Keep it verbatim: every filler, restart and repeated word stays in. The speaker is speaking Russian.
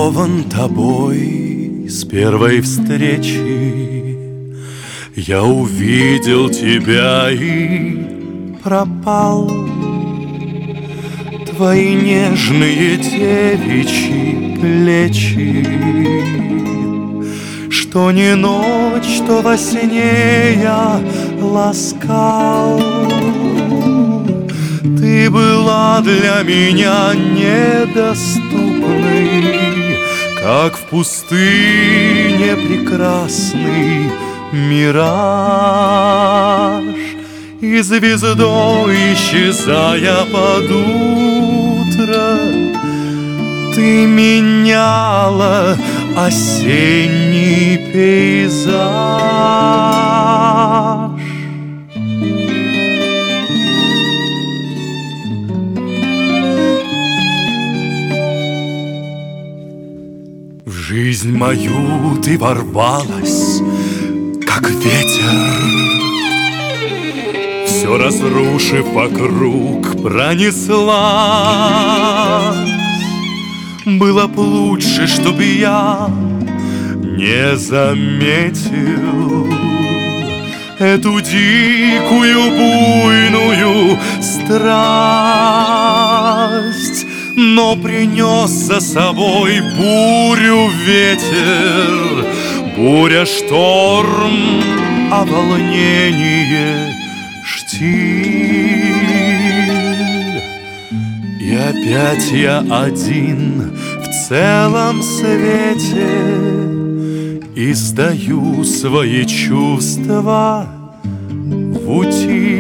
Очарован тобой с первой встречи, я увидел тебя и пропал. Твои нежные девичьи плечи, что не ночь, то во сне я ласкал. Ты была для меня недоступной, как в пустыне прекрасный мираж. И звездой, исчезая под утро, ты меняла осенний пейзаж. В жизнь мою ты ворвалась, как ветер, все разрушив вокруг, пронеслась. Было б лучше, чтоб я не заметил эту дикую буйную страсть, но принес за собой бурю ветер, буря шторм, а волнение штиль. И опять я один в целом свете и сдаю свои чувства в утиль.